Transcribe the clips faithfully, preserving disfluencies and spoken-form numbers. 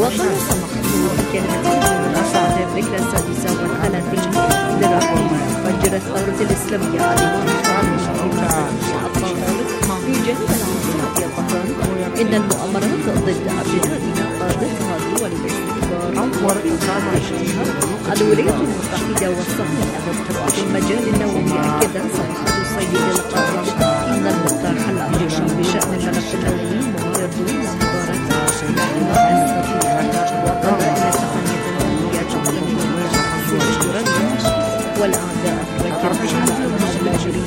وقال سماحته بكلمة من أصعد الذكرى السادسة والثلاثين لرحيل فجر الثورة الإسلامية عليه في جانب العاصمة الطهران إن المؤامرات ضد أبنائنا قادتها دول الاستكبار الولايات المتحدة والصهيونية في المجال النووي أكد صفحة السيد القائد أن المقترح الأمريكي بشأن ملف النووي مغير دون مباراة وقضاء تقنية النووية والأعداء ركزوا على أنهم لاجئين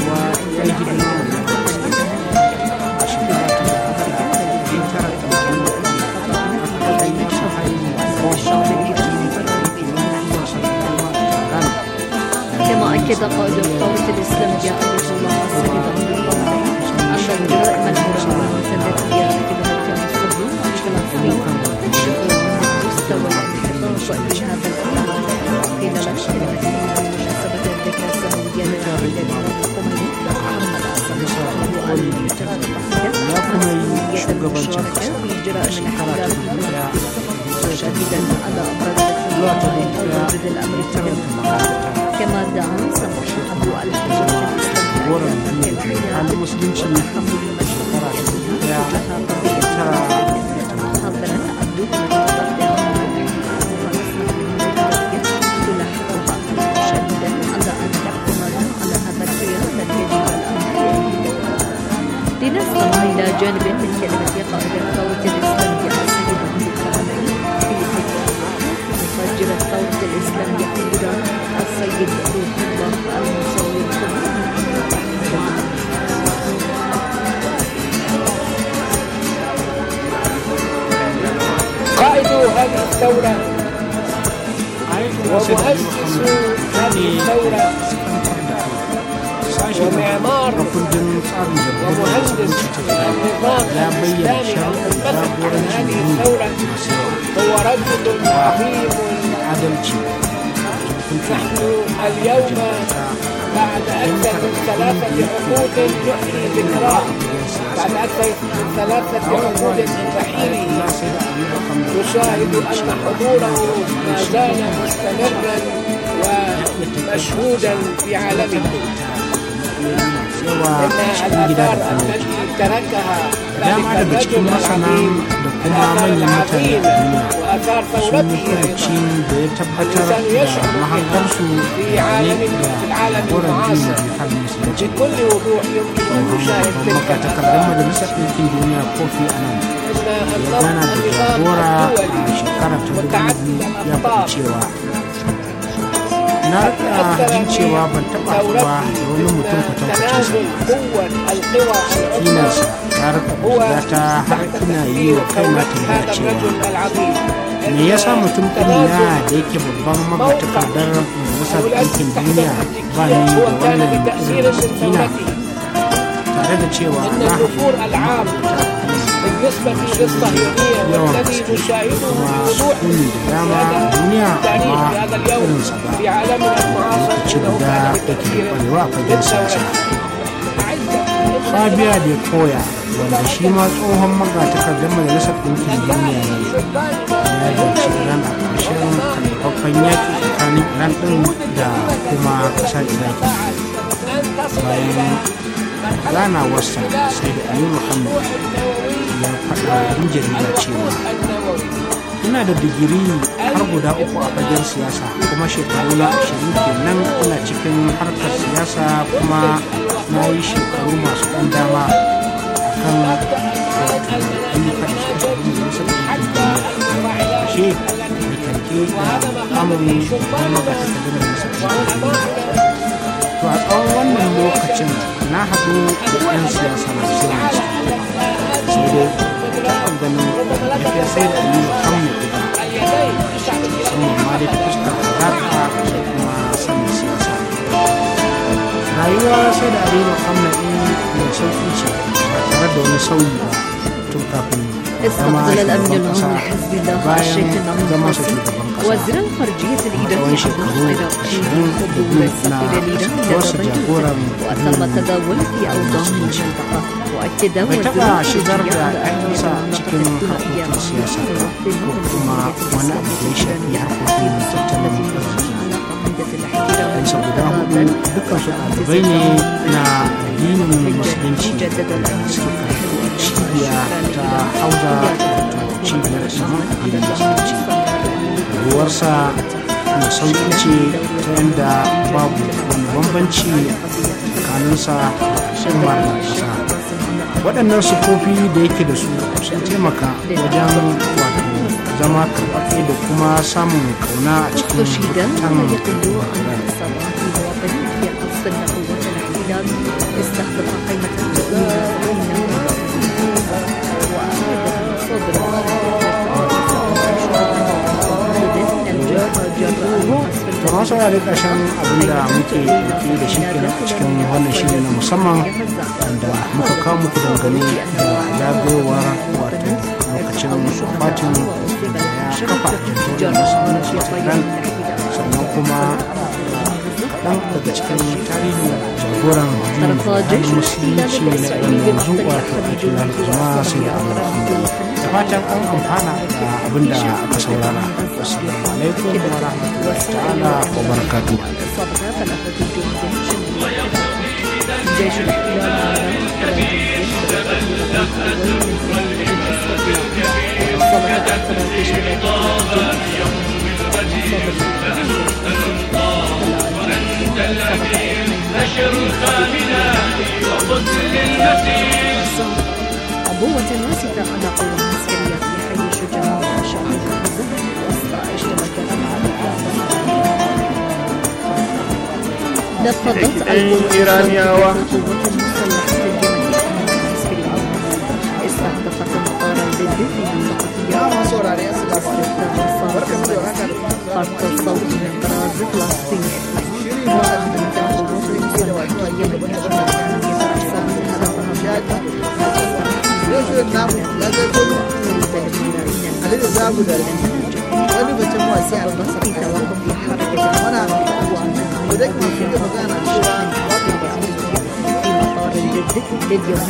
كما أكد قائد الثورة الإسلامية أية الله السيد عبد الله أن الجرائم المرتبطة التي يرتكبها الكيان الصهيوني في فلسطين تكشف من مستوى الانحطاط لهذا الكيان. قيل له كلمة بمناسبة الذكرى السنوية لرحيل الإمام الخميني محمد حسن وآل المجتمع المسؤولية المشاركة في جرائم الاحتلال شديدا على أبرز ضد الأمريكي كما دعا سماح أبو الحجاج الإسلامية المسلمين الحمد لله محاضرة الدولة شديدا على أن تحكم على هذا الخيار الذي يجب الآن لنستمع إلى جانب من كلمة قائد الثورة الإسلامية السيد عبد الحميد في مفجر الثورة الإسلامية في إيران السيد روح الله المصور قائد هذه الثورة ومؤسس هذه الثورة ومعمار ومهندس النظام الإسلامي المنبثق عن هذه الثورة هو رجل عظيم. نحن اليوم بعد أكثر من ثلاثة عقود نحيي ذكراه، بعد أكثر من ثلاثة عقود من رحيله نشاهد أن حضوره ما زال مستمرا ومشهودا في عالمنا. إن الآثار التي تركها ذلك الرجل العظيم آثار عظيمة وآثار ثورته الإنسان يشعر في عالمنا في العالم المعاصر بكل وضوح يمكن أن نشاهد تلك الآثار. إن النظام الدولي متعدد الأخطار na rika jin cewa ban taba haɗuwa da wani mutum kwatankwacin sa kinarsa ya rika buga ta har ina yi wa kaina tambaya cewa me yasa mutum ɗanya da yake babban magatakardar majalisar ɗinkin duniya ba ni da wannan irin kina tare da cewa na haɗu بالنسبة للصهيونية والذي نشاهده بوضوح في تاريخ هذا اليوم في عالمنا المعاصر انه كان بتأثير للثورة. Sabiya da koya wanda shi ma tsohon magatakardar majalisar ɗinkin duniya ne ya dace Iran a ƙarshen karfaffen yaƙi tsakanin Iran ɗin da kuma ƙasar Iraki. Bayan ganawarsa sai da Ali Muhammad ya faɗa yan jarida cewa ina da digiri har guda uku a fagen siyasa kuma shekaru na ashirin kenan ina cikin harkar siyasa kuma na yi shekaru masu ɗan dama a kan ayyuka da suka shafi majalisar ɗinkin duniya. Ashe da kanke da amurin da magatakardar majalisar ɗinkin duniya. To a tsawon wannan lokacin na haɗu da 'yan siyasa masu yawan sai dai taɓa ganin tafiya sai da Ali Muhammad gida musamman ma dai ta fuskar hazaƙa da kuma sanin siyasa. Rayuwa sai da Ali Muhammad mai sauƙi ce ba tare da wani sauyi ba tun kafin استقبل الأمين العام لحزب الله الشيخ ناصر القاسم وزير الخارجية الإيراني العراقي حضور السفير الإيراني لدى بيروت وتم التداول في أوضاع المنطقة وأكد وزير الخارجية على أهمية مناطق الثنائية مع saboda hudu dukkan su ɗalibai ne na addinin musulunci da suke cibiya ta hauza cibiyar ilimin addinin musulunci ruwarsa na sauƙi ce ta yadda babu wani bambanci tsakaninsa da umar da ƙasa waɗannan sufofi da yake da su sun taimaka wajen wato zama karɓaɓɓe da kuma samun kauna a cikin bukatan استخدم قائمة التأمين وأراد صدر masu yare ƙarshen abin da muke ke da shi kenan cikin wannan shiri na musamman da muka kawo muku dangane da zagayowar wato lokacin fatin da ya kafa jamhuriyar musulunci ta iran sannan kuma kaɗan daga cikin tarihin jagoran addinin musulunci na yanzu wato ajiyar jama'a sai da amurka da fatan an amfana da abin da aka saurara assalamu alaikum wa rahmatullahi ta'ala wa barakatuh جيش الاحتلال نشر الخامنة وقدس للمسيح عبوة واسعة على قوة عسكرية في حي الشجاع وشعب غزة وسط اشتباكات مع نفضت إيرانيا القوات المسلحة اليمنية العسكرية استهدفت مطار البلد في منطقة فرق الصوت من طراز فلسطين وأخذت القوات المسلحة اليمنية في توقف حركة وذلك ما في مكان في مطار الجد لليوم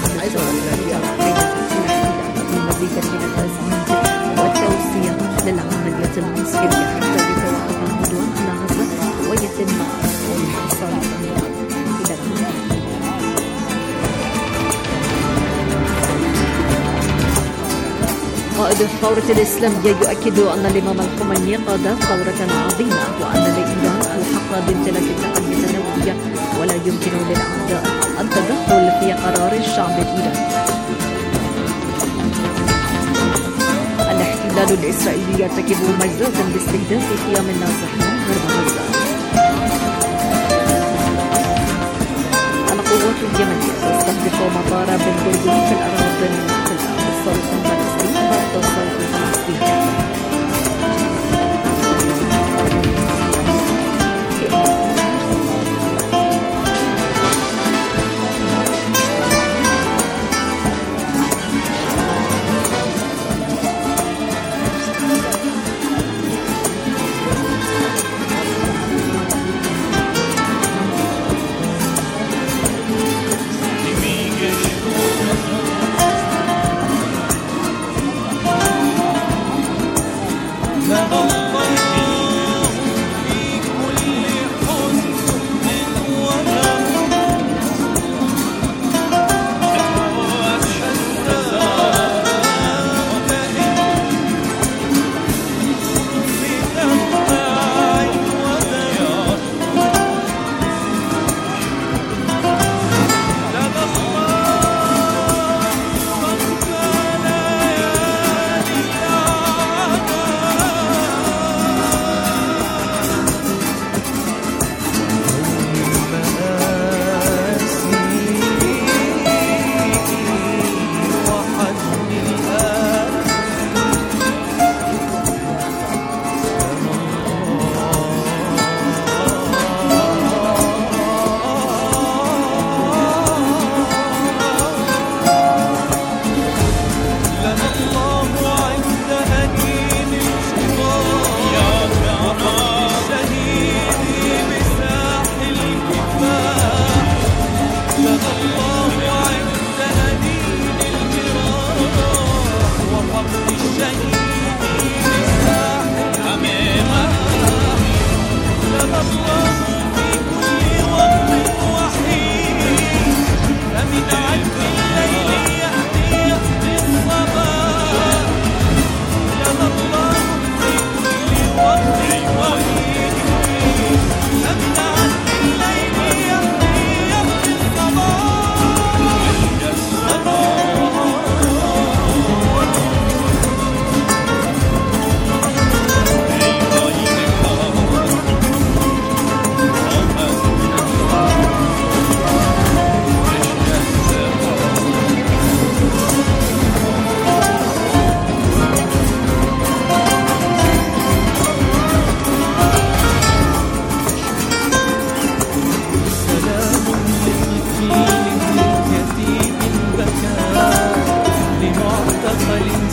مزيد من التسعير والتوسيع للعملية العسكرية حتى يتوقف العدوان على غزة ويتم الحصار إلى الآن. قائد الثورة الإسلامية يؤكد أن الإمام الخميني قاد ثورة عظيمة وأن لإيران الحق بامتلاك التقنية النووية ولا يمكن للأعداء التدخل في قرار الشعب الإيراني. الاحتلال الإسرائيلي يرتكب مجزرة باستهداف خيام النازحين غرب غزة. القوات اليمنية تستهدف مطار بن غوريون في الأراضي المحتلة بالصوت الفلسطيني ضد الصوت الفلسطيني.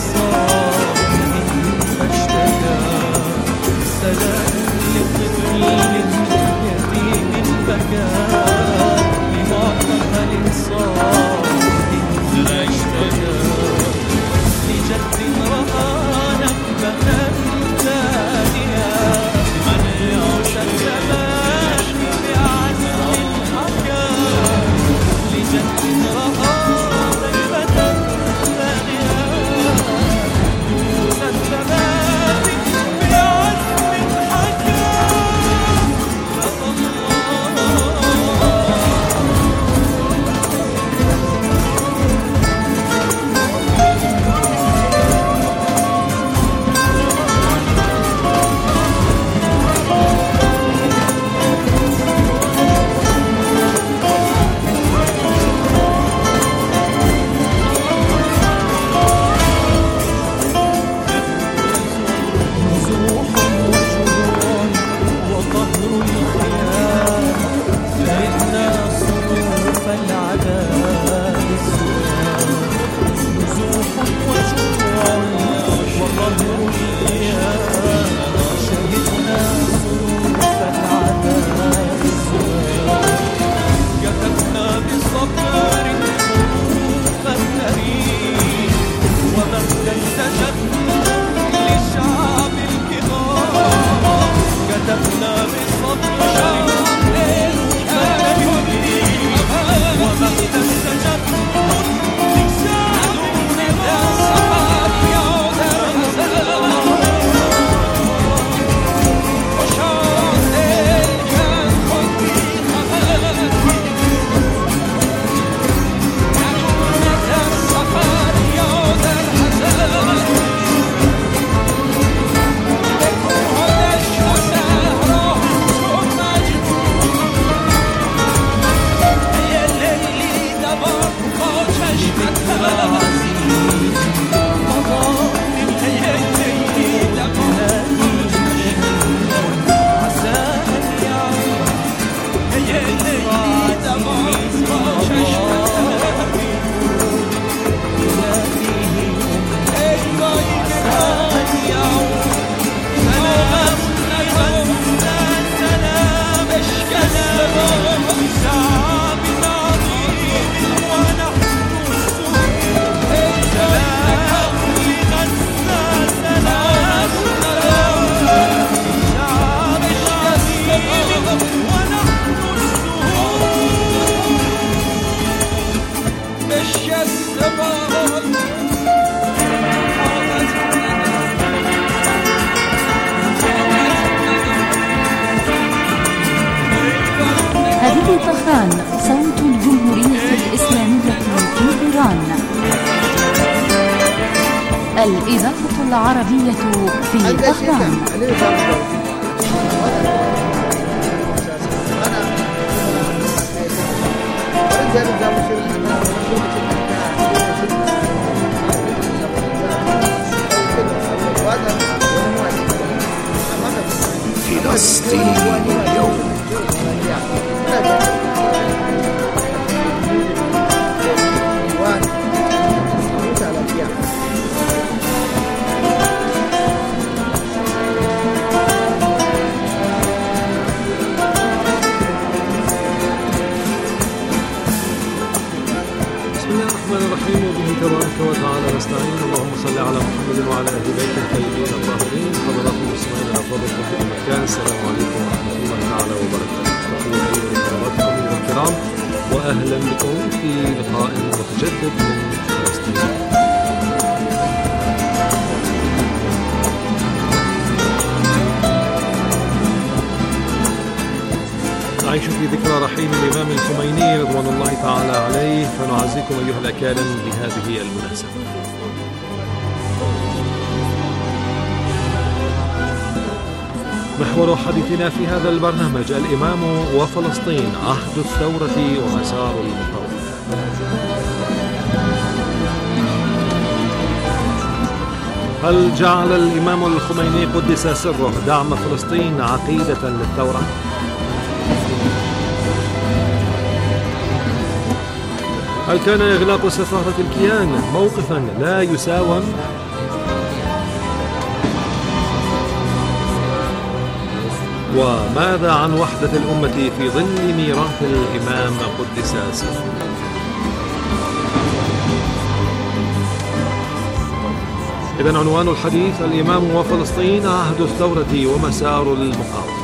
هذه طهران، صوت الجمهورية الإسلامية في إيران. الإذاعة العربية في طهران. فلسطين اليوم. تبارك وتعالى نستعين. اللهم صل على محمد وعلى اهل بيته الطيبين الطاهرين. حضرات المسلمين الافاضل في كل مكان، السلام عليكم ورحمه الله تعالى وبركاته. تحياتي الكرام واهلا بكم في لقاء متجدد من فلسطين. نعيش في ذكرى رحيل الإمام الخميني رضوان الله تعالى عليه، فنعزيكم أيها الأكارم بهذه المناسبة. محور حديثنا في هذا البرنامج الإمام وفلسطين، عهد الثورة ومسار المقاومة. هل جعل الإمام الخميني قدس سره دعم فلسطين عقيدة للثورة؟ هل كان إغلاق سفارة الكيان موقفا لا يساوم وماذا عن وحدة الأمة في ظل ميراث الإمام قدس سره؟ إذن عنوان الحديث: الإمام وفلسطين، عهد الثورة ومسار المقاومة.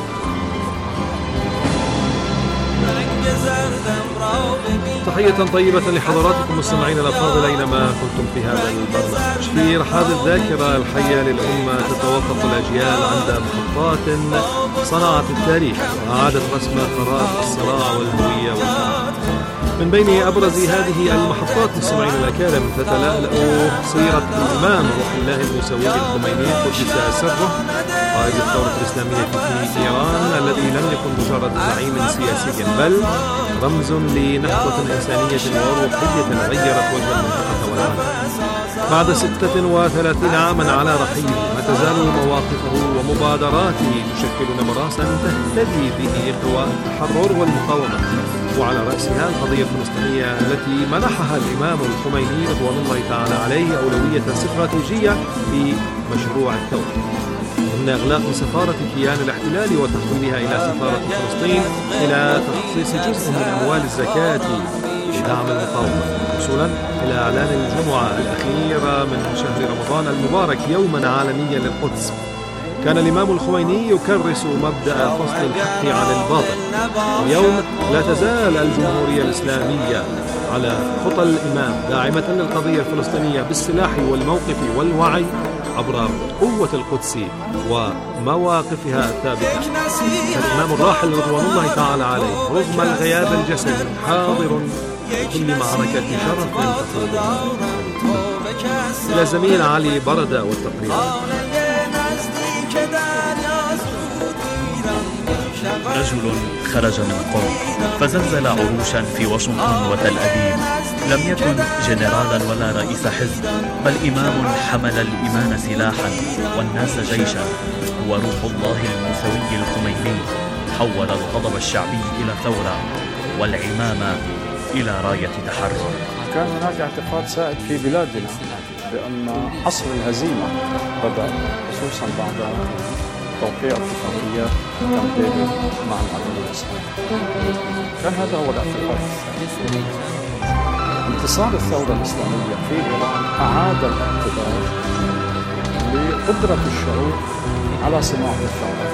تحية طيبة لحضراتكم مستمعين الأفاضل أينما كنتم في هذا البرنامج. في رحاب الذاكرة الحية للأمة تتوقف الأجيال عند محطات صنعت التاريخ وأعادت رسم خرائط الصراع والهوية والكرامة. من بين أبرز هذه المحطات مستمعين الأكارم تتلألأ سيرة الإمام روح الله الموسوي الخميني قدس سره، قائد الثورة الإسلامية في إيران، الذي لم يكن مجرد زعيم سياسي بل رمز لنهضة إنسانية وروحية غيرت وجه المنطقة والعالم. بعد ستة وثلاثين عاما على رحيله، ما تزال مواقفه ومبادراته تشكل نبراسا تهتدي به قوى التحرر والمقاومة، وعلى رأسها القضية الفلسطينية التي منحها الإمام الخميني رضوان الله تعالى عليه أولوية استراتيجية في مشروع الثورة، ضمن إغلاق سفارة كيان الاحتلال وتحويلها إلى سفارة فلسطين، إلى تخصيص جزء من أموال الزكاة لدعم المقاومة، وصولا إلى إعلان الجمعة الأخيرة من شهر رمضان المبارك يوما عالميا للقدس. كان الإمام الخميني يكرس مبدأ فصل الحق عن الباطل. اليوم لا تزال الجمهورية الإسلامية على خطى الإمام داعمة للقضية الفلسطينية بالسلاح والموقف والوعي عبر قوة القدس ومواقفها الثابتة. الإمام الراحل رضوان الله تعالى عليه رغم الغياب الجسدي حاضر في كل معركة شرف تخوضها. إلى زميل علي بردة والتقرير. رجل خرج من قرب فزلزل عروشا في واشنطن وتل أبيب. لم يكن جنرالا ولا رئيس حزب، بل إمام حمل الإيمان سلاحا والناس جيشا. هو روح الله الموسوي الخميني، حول الغضب الشعبي إلى ثورة والعمامة إلى راية تحرر. كان هناك اعتقاد سائد في بلادنا بأن عصر الهزيمة بدأ، خصوصا بعد توقيع اتفاقيات كامب ديفيد مع العدو الإسرائيلي. كان هذا هو الاعتقاد. انتصار الثورة الإسلامية في إيران أعاد الاعتبار لقدرة الشعوب على صناعة الثورة،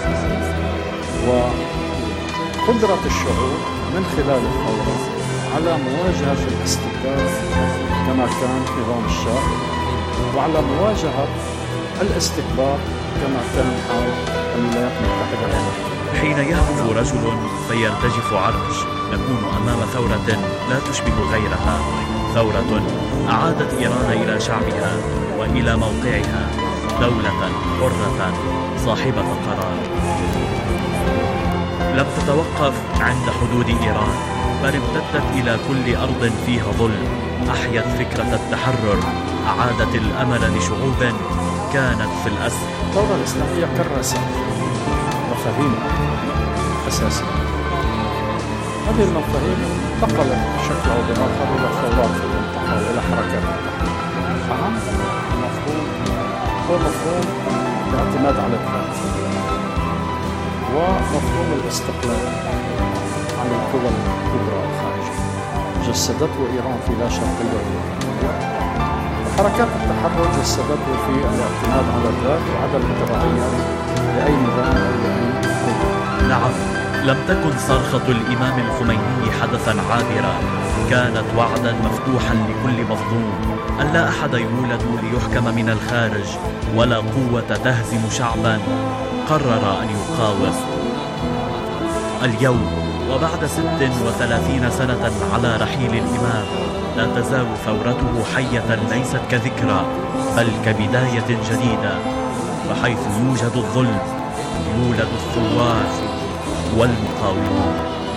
وقدرة الشعوب من خلال الثورة على مواجهة الاستبداد كما كان نظام الشاه، وعلى مواجهة الاستكبار كما كان حال الولايات المتحدة الأمريكية. حين يهبط رجل فيرتجف عرش، نكون أمام ثورة لا تشبه غيرها، ثورة أعادت إيران إلى شعبها وإلى موقعها، دولة حرة صاحبة قرار. لم تتوقف عند حدود إيران، بل امتدت إلى كل أرض فيها ظلم. أحيت فكرة التحرر، أعادت الأمل لشعوب كانت في الأسر. الثورة الإسلامية كرست مفاهيم أساسية. هذه المفاهيم انتقلت بشكل أو بآخر إلى ثورات في المنطقة وإلى حركات المنطقة. أهم مفهوم هو مفهوم الاعتماد على الذات ومفهوم الاستقلال عن القوى الكبرى الخارجية، جسدته إيران في لا شرقية ولا حركات التحرر جسدته في الاعتماد على الذات وعدم التبعية لأي نظام أو لأي قوة. نعم، لم تكن صرخة الإمام الخميني حدثا عابرا، كانت وعدا مفتوحا لكل مظلوم أن لا أحد يولد ليحكم من الخارج، ولا قوة تهزم شعبا قرر أن يقاوم. اليوم وبعد ست وثلاثين سنة على رحيل الإمام، لا تزال ثورته حية ليست كذكرى بل كبداية جديدة، وحيث يوجد الظلم يولد الثوار والمقاومون.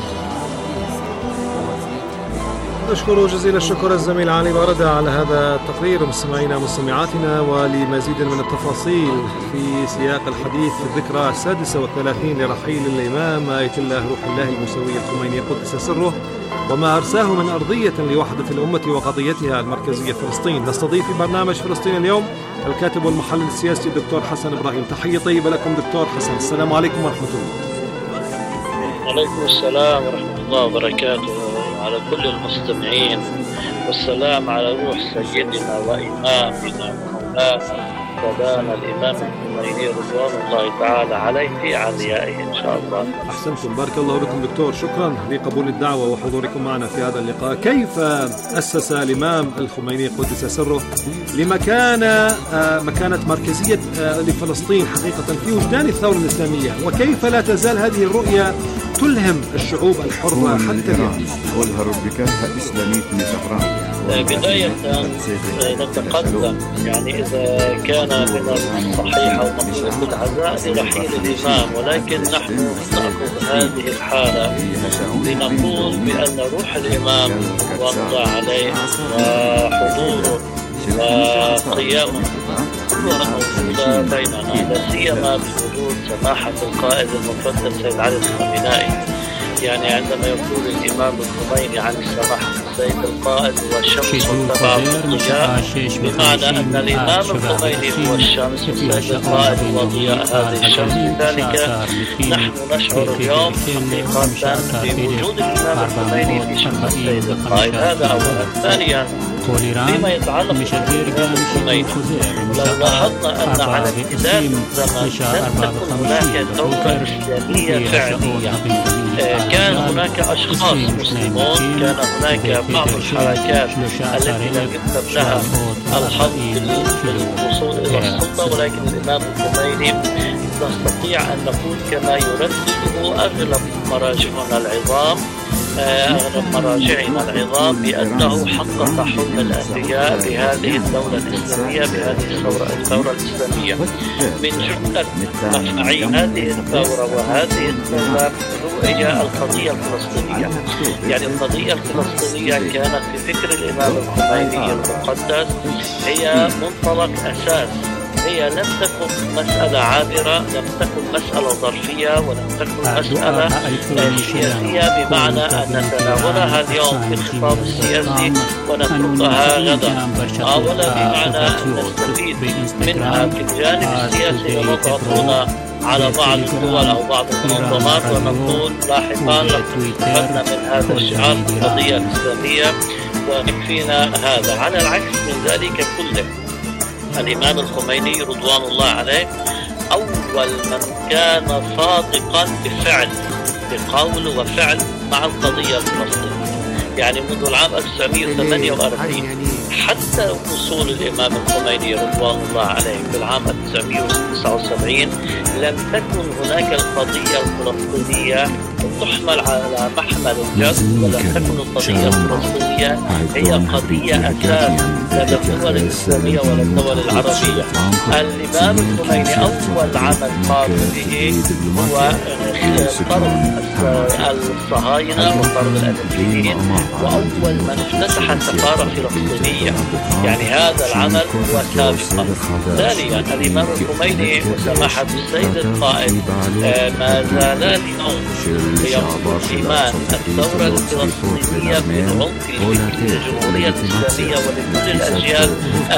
نشكر جزيل الشكر الزميل علي بردة على هذا التقرير. مستمعينا ومستمعاتنا، ولمزيد من التفاصيل في سياق الحديث في الذكرى السادسة والثلاثين لرحيل الإمام آية الله روح الله الموسوي الخميني قدس سره، وما أرساه من أرضية لوحدة الأمة وقضيتها المركزية فلسطين. نستضيف في برنامج فلسطين اليوم الكاتب والمحلل السياسي دكتور حسن إبراهيم. تحية طيبة لكم دكتور حسن، السلام عليكم ورحمة الله. وعليكم السلام ورحمة الله وبركاته على كل المستمعين، والسلام على روح سيدنا وإمامنا ومولانا مولانا الإمام الخميني رضوان الله تعالى عليه في عليائه إن شاء الله. أحسنتم، بارك الله بكم دكتور، شكرا لقبول الدعوة وحضوركم معنا في هذا اللقاء. كيف أسس الإمام الخميني قدس سره لمكانة مكانة مركزية لفلسطين حقيقة في وجدان الثورة الإسلامية، وكيف لا تزال هذه الرؤية تلهم الشعوب الحرة حتى اليوم؟ بداية نتقدم يعني إذا كان من الصحيح أو مقصود العزاء لرحيل الإمام، ولكن نحن نأخذ هذه الحالة لنقول بأن روح الإمام وضع عليه وحضوره وقيامه كلها موجودة بيننا، لا سيما بوجود سماحة القائد المفضل سيد علي الخامنائي. يعني عندما يقول الإمام الخميني عن السماحة السيد القائد هو الشمس والتبع والضياء، بمعنى أن الإمام الخميني هو الشمس والسيد القائد هو ضياء هذه الشمس. لذلك نحن نشعر اليوم حقيقة بوجود الإمام الخميني في شمس السيد القائد. هذا أولا. ثانيا فيما يتعلق بالإمام الخميني، لو لاحظنا أن على امتداد الزمن لم تكن هناك دولة إسلامية فعلية. كان هناك أشخاص مسلمون، كان هناك بعض الحركات التي لم يكتب لها الحظ في الوصول إلى السلطة، ولكن الإمام الخميني نستطيع أن نقول كما يردده أغلب مراجعنا العظام أغلب مراجعنا العظام بأنه حقق حلم الأنبياء بهذه الدولة الإسلامية، بهذه الثورة الثورة الإسلامية. من جملة مفاعيل هذه الثورة وهذه الثورة هي القضية الفلسطينية. يعني القضية الفلسطينية كانت في فكر الإمام الخميني المقدس هي منطلق أساس، هي لم تكن مسألة عابرة، لم تكن مسألة ظرفية، ولم تكن مسألة سياسية بمعنى أن نتناولها اليوم في الخطاب السياسي ونتركها غدا، ولا بمعنى أن نستفيد منها في الجانب السياسي ونضغطنا على بعض الدول أو بعض المنظمات ونقول لاحقا لقد استفدنا من هذا الشعار القضية الإسلامية ويكفينا هذا. على العكس من ذلك كله، الإمام الخميني رضوان الله عليه أول من كان صادقا بفعل بقول وفعل مع القضية الفلسطينية. يعني منذ العام ألف وتسعمائة وثمانية وأربعين حتى وصول الإمام الخميني رضوان الله عليه في العام ألف وتسعمائة وتسعة وسبعين لم تكن هناك القضية الفلسطينية تحمل على محمل الجد، ولم تكن القضية الفلسطينية هي قضية أساس لدى الدول الإسلامية والدول العربية. الإمام الخميني أول عمل قام به هو طرد الصهاينة وطرد الأمريكيين، وأول من افتتح السفارة الفلسطينية. يعني هذا العمل هو سابقا. ثانيا الإمام الخميني وسماحة السيد القائد ما زال اليوم يقول إيمان الثورة الفلسطينية بالعمق الفكري للجمهورية الإسلامية ولكل الأجيال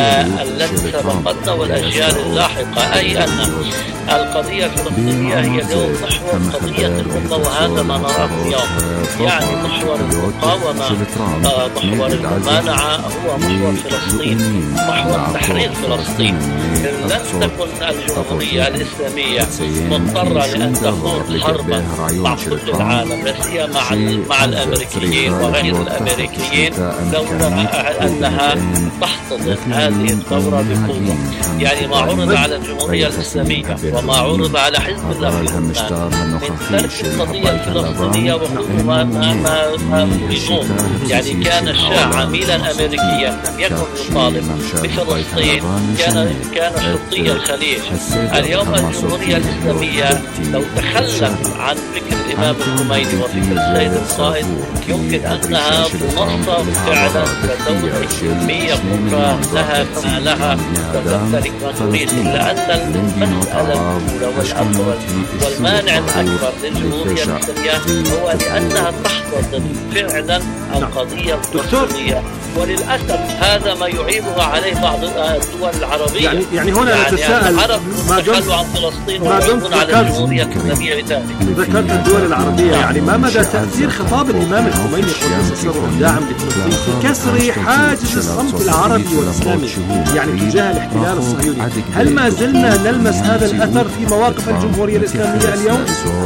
التي سبقتنا والأجيال اللاحقة، أي أن القضية الفلسطينية هي اليوم محور قضية الأمة، وهذا ما نراه اليوم. يعني محور المقاومة، محور الممانعة هو محور فلسطين، محور تحرير فلسطين. لن تكن الجمهورية الإسلامية مضطرة لأن تخوض حربا مع كل العالم، لا سيما مع مع الأمريكيين وغير الأمريكيين، لولا أنها تحتضن هذه الثورة بقوة. يعني ما عرض على الجمهورية الإسلامية وما عرض على حزب الله في لبنان من ترك القضية الفلسطينية وكل ما ما ما يريدون. يعني كان الشاه عميلا أمريكيا لم يكن يطالب بفلسطين، كان كان شرطي الخليج. اليوم الجمهورية الإسلامية لو تخلت عن فكر الإمام الخميني وفكر السيد القائد يمكن أنها تنصب فعلا كدولة إسلامية كبرى لها ما لها وتمتلك ما تريد، إلا أن المسألة الأولى والأول والمانع الأكبر الأكبر للجمهورية الإسلامية هو لأنها تحتضن فعلا القضية الفلسطينية، وللأسف هذا ما يعيبها عليه بعض الدول العربية. يعني يعني هنا يعني نتساءل ما دمت عن فلسطين ويعيبون على الجمهورية الإسلامية بذلك. ذكرت الدول العربية، يعني ما مدى تأثير خطاب الإمام الخميني قدس سره الداعم لفلسطين في كسر حاجز الصمت العربي والإسلامي يعني تجاه الاحتلال الصهيوني؟ هل ما زلنا نلمس هذا الأثر في مواقف الجمهورية الإسلامية اليوم؟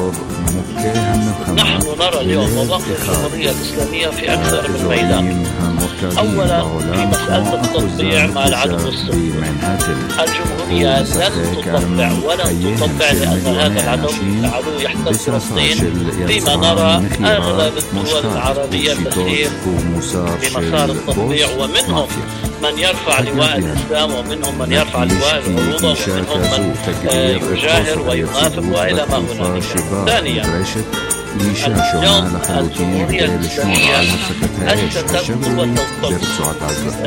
نحن نرى اليوم مواقف الجمهورية الإسلامية في أكثر من ميدان. أولا في مسألة التطبيع مع العدو الصهيوني، الجمهورية لن تطبع ولن تطبع لأن هذا العدو العدو يحتل فلسطين، فيما نرى أغلب الدول العربية تسير بمسار التطبيع، ومنهم من يرفع لواء الإسلام ومنهم من يرفع لواء العروبة ومنهم من يجاهر وينافق وإلى ما هنالك. ثانيا اليوم الجمهورية الإسلامية أنت تبدو وتنطلق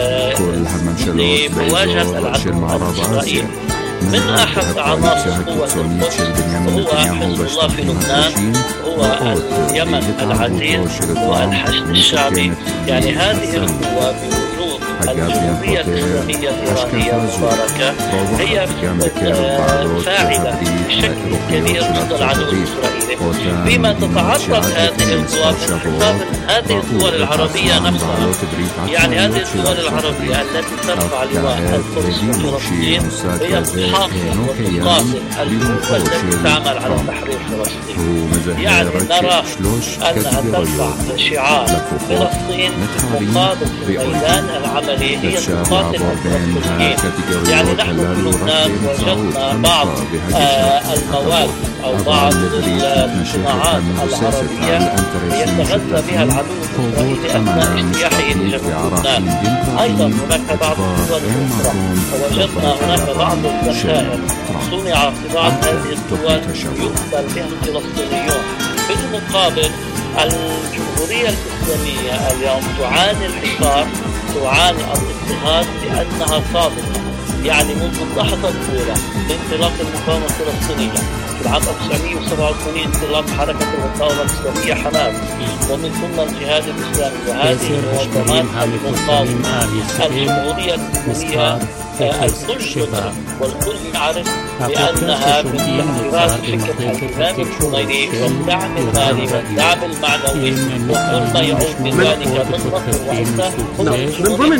لمواجهة العدو الإسرائيلي. من أحد عناصر قوة القدس هو حزب الله في لبنان، هو اليمن العزيز والحشد الشعبي. يعني هذه القوة بوجود الجمهورية الإسلامية الإيرانية المباركة هي فاعلة بشكل كبير ضد العدو الإسرائيلي، فيما تتعرض هذه القوى من حساب هذه الدول العربية نفسها. يعني هذه الدول العربية التي ترفع لواء القدس وفلسطين هي تحاصر وتقاتل القوى التي تعمل على تحرير فلسطين. يعني نرى أنها ترفع شعار فلسطين مقابل الميدان العملي هي تقاتل الفلسطينيين. يعني نحن في لبنان وجدنا بعض آه المواد أو بعض الصناعات العربية يتغذى بها العدو الإسرائيلي أثناء اجتياحه لجنوب لبنان. أيضا هناك بعض الدول الأخرى وجدنا هناك بعض الذخائر صنع في بعض هذه الدول يقتل بها الفلسطينيون. بالمقابل الجمهورية الإسلامية اليوم تعاني الحصار، تعاني الاضطهاد لأنها صادقة. يعني منذ اللحظة الأولى لانطلاق المقاومة الفلسطينية في العام ألف وتسعمئة وسبعة وثمانين، انطلاق حركة المقاومة الإسلامية حماس، ومن ثم الجهاد الإسلامي وهذه المنظمات المقاومة. الجمهورية الإسلامية الكل يدرك والكل يعرف بأنها من تأثيرات فكر الإمام الخميني والدعم المالي والدعم المعنوي وكل ما يعود من ذلك من نصر وعزة من ضمن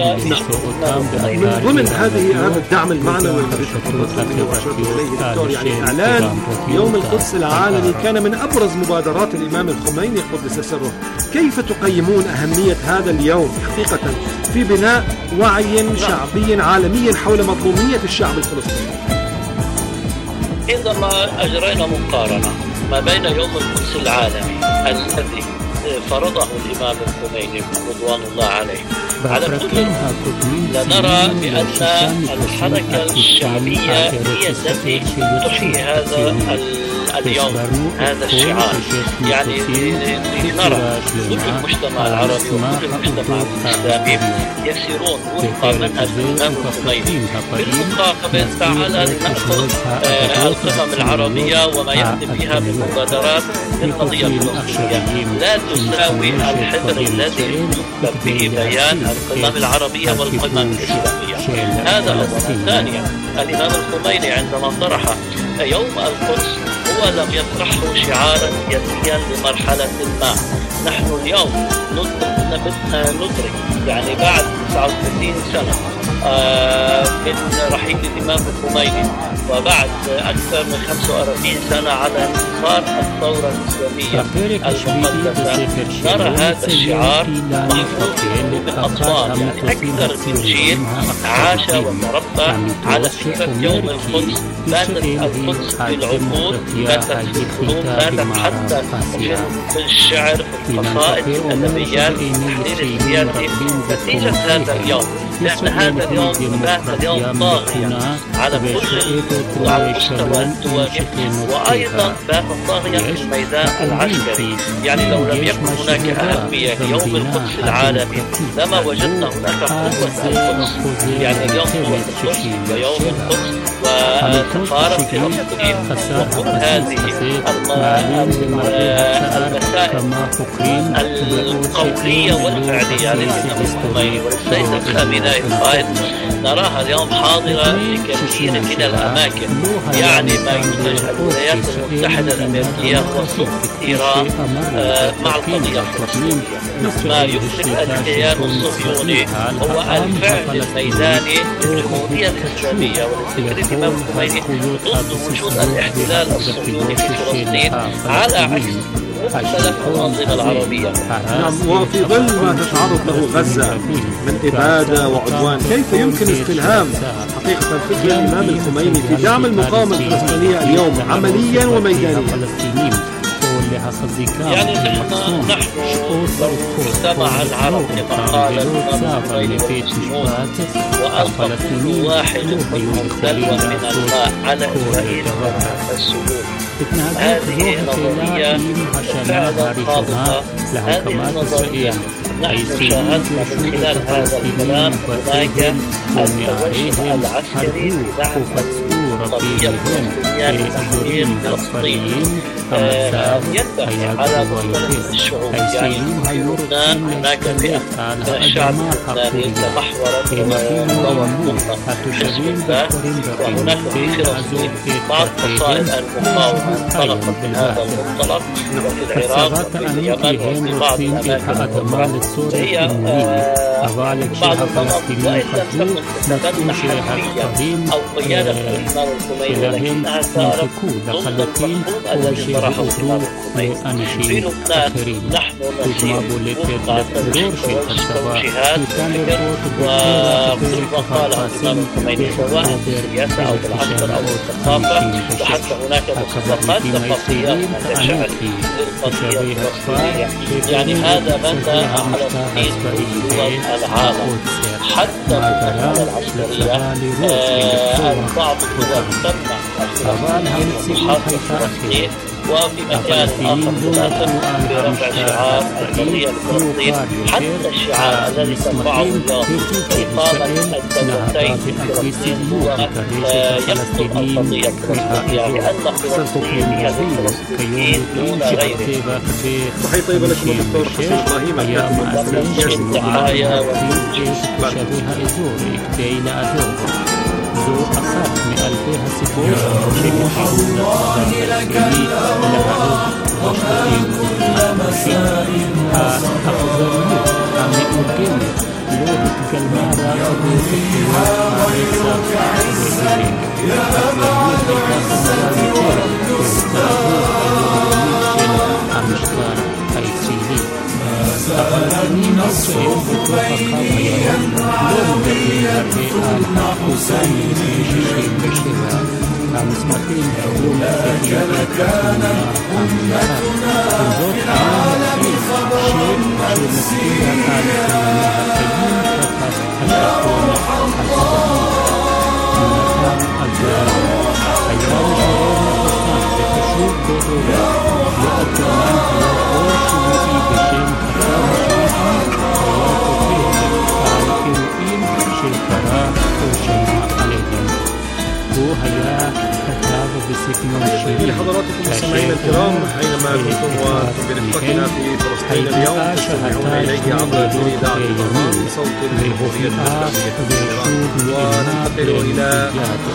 من ضمن هذه هذا الدعم المعنوي الذي تفضلت به وأشرت إليه دكتور، يعني إعلان يوم القدس العالمي كان من أبرز مبادرات الإمام الخميني قدس سره. كيف تقيمون أهمية هذا اليوم حقيقة في بناء وعي شعبي عالمي حول مظلومية الشعب الفلسطيني؟ إذا ما أجرينا مقارنة ما بين يوم القدس العالمي الذي فرضه الإمام الخميني رضوان الله عليه على كل لنرى بأن الحركة الشعبية هي التي تحيي هذا اليوم هذا الشعار. يعني نرى كل المجتمع العربي وكل المجتمع الإسلامي يسيرون وفق منهج الإمام الخميني. بالمقابل تعال نأخذ القمم العربية وما يأتي فيها من مبادرات للقضية الفلسطينية لا تساوي الحبر الذي يكتب به بيان القمم العربية والقمم الإسلامية. هذا أولا. ثانيا الإمام الخميني عندما طرح يوم القدس هو لم يطرحه شعارا سياسيا لمرحلة ما. نحن اليوم ندرك يعني بعد تسعة وثلاثين سنة من رحيل الإمام الخميني وبعد أكثر من خمسة وأربعين سنة على انتصار الثورة الإسلامية المقدسة نرى هذا الشعار محفوظ بالأطفال. يعني أكثر من جيل عاش وتربى على فكرة يوم القدس. ماتت القدس في العقول، ماتت في الفنون، ماتت حتى في الشعر، في القصائد، في الأدبيات، في التحليل السياسي. نتيجة هذا اليوم لأن هذا اليوم بات اليوم طاغيا على كل وعلى مستوى الدول وأيضا بات طاغيا في الميدان العسكري. يعني لو لم يكن هناك أهمية يوم القدس العالمي لما وجدنا هناك هناك قوة القدس، يعني اليوم قوة القدس ويوم القدس وتفارق في الأقليم، وكل هذه المسائل القولية والفعلية للإمام الخميني وللسيد الخامنئي أيضا نراها اليوم حاضرة في كثير من الأماكن. يعني ما ينتج الولايات المتحدة الأمريكية خصوصا إيران مع القضية الفلسطينية، ما يفسد الكيان الصهيوني هو الفعل الميداني للجمهورية الإسلامية وللفكر الإمام الخميني ضد وجود الاحتلال الصهيوني في فلسطين على عكس مختلف الأنظمة العربية. نعم، وفي ظل ما تتعرض له غزة من إبادة وعدوان، كيف يمكن استلهام حقيقة فكر الإمام الخميني في دعم المقاومة الفلسطينية اليوم عمليا وميدانيا؟ يعني نحن نحن مجتمع العرب كما قال الإمام الخميني والمسلمون وألقى كل واحد منهم دلوا من الماء على إسرائيل السجود. هذه نظرية فعلا خاطئة، هذه النظرية نحن شاهدنا من خلال هذا الكلام هناك التوجه العسكري لدعم القضية الفلسطينية لتحرير فلسطين ينبغي على مختلف الشعوب. يعني في لبنان هناك فئة من الشعب اللبناني تمحورت دور نقطة الاستقلال، وهناك في فلسطين بعض فصائل المقاومة انطلقت من هذا المنطلق، وفي العراق وفي اليمن وفي بعض الأماكن الأخرى هي بعض المناطق وإن لم تكن تتبنى حرفيا أو قيادة الإمام الخميني ولكنها سارت ضمن المفهوم الذي طرحه الإمام الخميني. في لبنان نحن نسير وفق توجيهات الفكر وكل ما قاله الإمام الخميني سواء في السياسة أو بالعسكر أو بالثقافة، وحتى هناك مسابقات ثقافية هناك شعر للقضية الفلسطينية. يعني هذا بنى على تقييد دول العالم حتى في العسكرية. بعض الدول تمنع الصحافة في فلسطين، وفي مكان آخر تتأثر برفع شعار القضية لفلسطين، حتى الشعار الذي ترفعه اليوم إقامة الدولتين في فلسطين هو يقتل القضية الفلسطينية لأن فلسطين هي للفلسطينيين دون غيرهم. صحيح. طيب لكم دكتور حسين إبراهيم الدعاية ذو أخاف من ألفها سبوع الله لك واشتكين أخذرني أمي أرقين لوهد كالمارة أبوكي وعيسى وزيرين أخذرني لك أمشتار أيسيلي أخذرني نصر وفقا ويوم لوم دقيقة حسين بشيء بشيء مسمتين يوم الدقيقة كان أمتنا تعالى بخبر مسكين لحضراتكم مستمعينا الكرام، حينما كنتم برفقتنا في فلسطين اليوم تستمعون اليه عبر اذاعه البرنامج صوت الجمهوريه الاسلاميه في ايران، وننتقل الى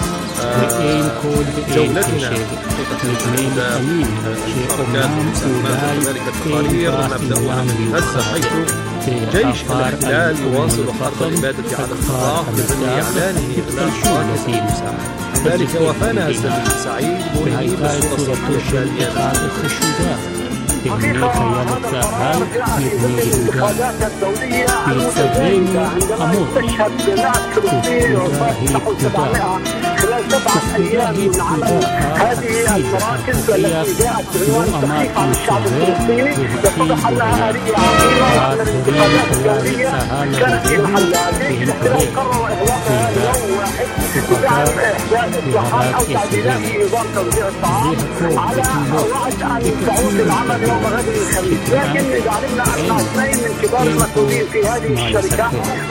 جولتنا في تقرير الحركات المساهمات وكذلك التقارير. نبداها من غزه، حيث جيش الاحتلال يواصل فرض الاباده على القطاع بضمن اعلانه اطلاق حركه المساعده. ذلك وفانا الزميل سعيد بونهي بالصورة الصوتية التالية. حقيقة هذا القيادات الدولية على عندما تشهد بناس فلسطين وفتح سبعمائة خلال سبعة أيام من عمل هذه المراكز التي جاءت بعنوان التخفيف عن الشعب الفلسطيني، يتضح أنها آلية عظيمة وأن الانتقادات الدولية كانت في محلها. جيش الاحتلال قرر إغلاقها ليوم واحد بدعم إحداث إصلاحات أو تعديلات في نظام توزيع الطعام على وعد أن تعود للعمل يوم غد الخميس. لكن إذا علمنا أن اثنين من كبار المسؤولين في هذه الشركة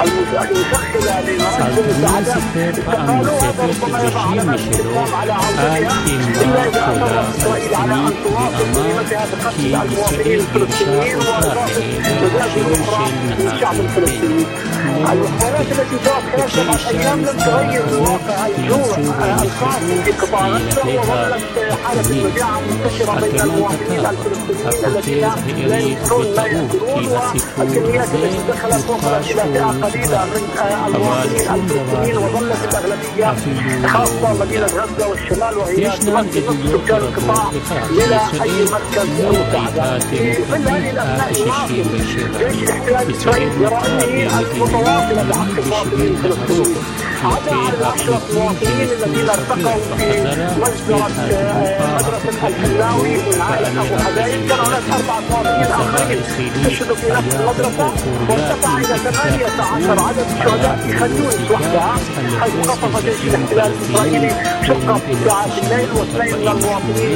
المسخرة لمراكز المساعدات استقالوا، هذا ربما يضع علامات استفهام على عودتها، إلا إذا أمر إسرائيل على أن تواصل مهمتها بقتل المواطنين الفلسطينيين وإضافة مزاجر أخرى للشعب الفلسطيني. الحوارات التي جرت خلال سبعة أيام لم تغير واقع الجوع الخاص في قطاع غزة، وظلت حالة المجاعة منتشرة بين المواطنين الفلسطينيين الذين لا يجدون ما يأكلون، والكميات التي دخلت وصلت إلى فئة قليلة من المواطنين الفلسطينيين، وظلت الأغلبية خاصة مدينة غزة والشمال وهي تمثل نصف سكان القطاع إلى أي مركز مساعدة. في ظل هذه الأثناء الواقعة جيش الاحتلال الإسرائيلي برأيه المتواصلة بحق المواطنين الفلسطينيين عدا على العشرة مواطنين الذين ارتقوا في مجزرة مدرسة الحلاوي من عائلة أبو حبايب. كان هناك أربعة مواطنين آخرين استشهدوا في نفس المدرسة، وارتفع إلى ثمانية عشر عدد الشهداء في خان يونس وحدها، حيث قصف جيش الاحتلال الإسرائيلي شقة في ساعات الليل واثنين من المواطنين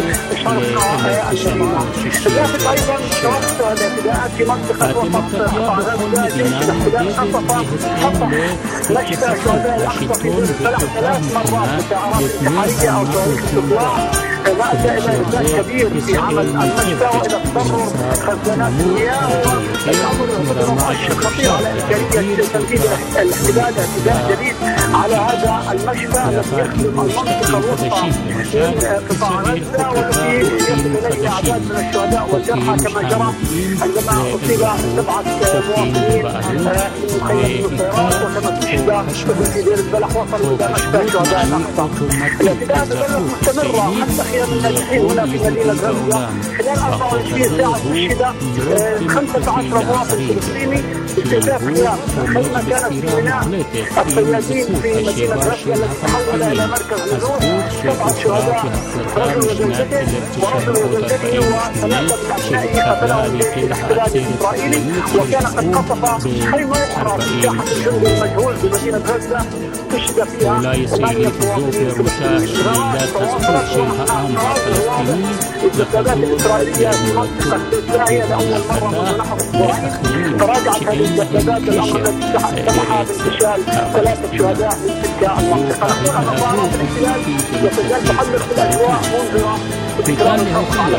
شرق المدينة. لافت أيضا توسع الاعتداءات في منطقة وسط قطاع غزة. جيش الاحتلال خطف خطف مشفى شهداء الأقصى في ثلاث ثلاث مرات بسعرات انتحارية أو صواريخ استطلاع، ما أدى إلى إنجاز كبير في عمل المشفى وإلى تضرر خزانات المياه، والأمر مؤشر خطير على إمكانية تنفيذ الاحتلال اعتداء جديد على هذا المشفى الذي يخدم المنطقة الوسطى من قطاع غزة، والذي يصل إليه أعداد من الشهداء والجرحى كما جرى عندما أصيب سبعة مواطنين من مخيم النصيرات وكما استشهد في دير البلح وصلوا إلى مشفى شهداء الأقصى. الاعتداءات ظلت مستمرة حتى خيام الناجحين هنا في مدينة غزة. خلال أربعة وعشرين ساعة استشهد خمسة عشر مواطن فلسطيني باستهداف خيام. الخيمة كانت في ميناء الصيادين في مدينة غزة التي تحول إلى مركز نزول. سبعة شهداء، رجل وزوجته ورجل وزوجته وثلاثة من أبنائه قتلهم جيش الاحتلال الإسرائيلي. وكان قد قصف خيمة أخرى في ساحة الجند المجهول في مدينة غزة استشهد فيها ثمانية مواطنين فلسطينيين. تواصلت الاستفادات الإسرائيلية في منطقة سوريا لأول مرة منذ نحو أسبوعين. تراجعت هذه الاستفادات الأمر الذي سمح بانتشال ثلاثة شهداء من تلك المنطقة. مظاهرات الاحتلال يتزال تحلق بالأجواء منذرة بتكرار الحرب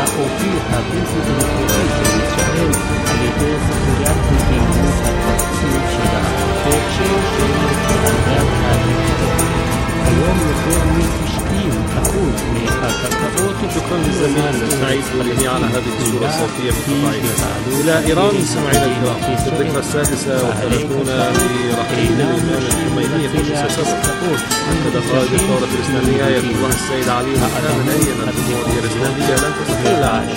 اليوم يخبرني تشكيل أقول شكرا للزميل سعيد خليني على هذه الصورة الصوتية من إلى إيران مستمعينا الكرام. في الذكرى السادسة والثلاثون لرحيل الإمام الخميني في سبعة أكد قائد الثورة الإسلامية آية الله السيد علي خامنئي أن الجمهورية الإسلامية لن تتخلى عن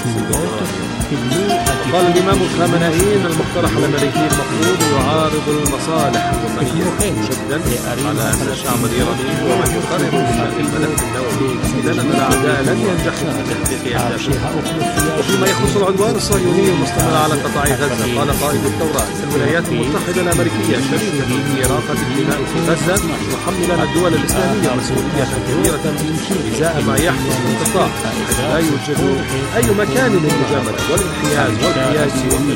قال الإمام الخامنئي أن المقترح الأمريكي المفروض يعارض المصالح الوطنية جدا على أن الشعب الإيراني هو من يقرر بشأن الملف النووي، إذا أن الأعداء لن ينجحوا في تحقيق أهدافهم. وفيما يخص العدوان الصهيوني المستمر على قطاع غزة، قال قائد الثورة الولايات المتحدة الأمريكية شديدة في إراقة الدماء في غزة، محملا الدول الإسلامية مسؤولية كبيرة إزاء ما يحدث في القطاع، حيث لا يوجد أي مكان للمجاملة والانحياز والقياس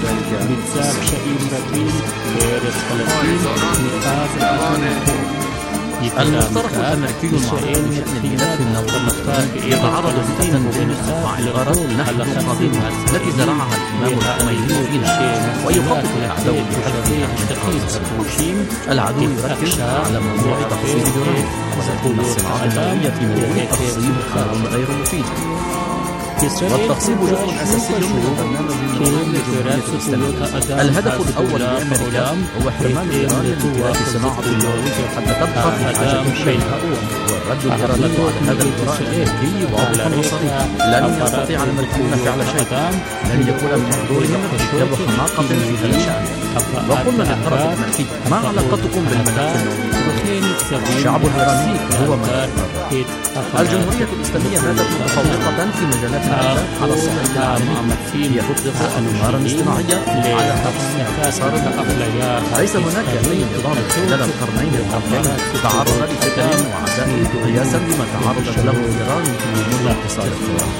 المقترح الأمريكي المعروف بشأن الملف النووي يتعرض فتنة بين أربع الغرض نحو المقاومة التي زرعها الإمام الخميني فينا، ويخطط العدو بحذفها تقييد التوشيم. العدو يركز على موضوع تخصيب اليورانيوم، وتكون الصناعة النووية في مجال التخصيب خام غير مفيد، والتخصيب جزء أساسي من برنامج الجمهورية الإسلامية. الهدف الأول لأمريكا هو حرمان إيران من صناعة النووية حتى تبقى في حاجة شيئا، والرد الإيراني على هذا الإجراء الأمريكي واضح وصريح. لن يستطيع الأمريكيون فعل شيء، لن يكون من حضورهم ارتكاب حماقة في هذا الشأن. وقلنا للطرف الملكي ما علاقتكم بالملف النووي؟ الشعب الإيراني هو ملك. الجمهورية الإسلامية باتت متفوقة في مجالات الإنتاج على الصعيد العالمي. هي تطلق أنوارا اصطناعية على مسار الأفلاك. ليس هناك أي انتظام خلال القرنين الماضيين تعرض لفتن وعداء قياسا بما تعرضت له إيران من اقتصاد الثورة.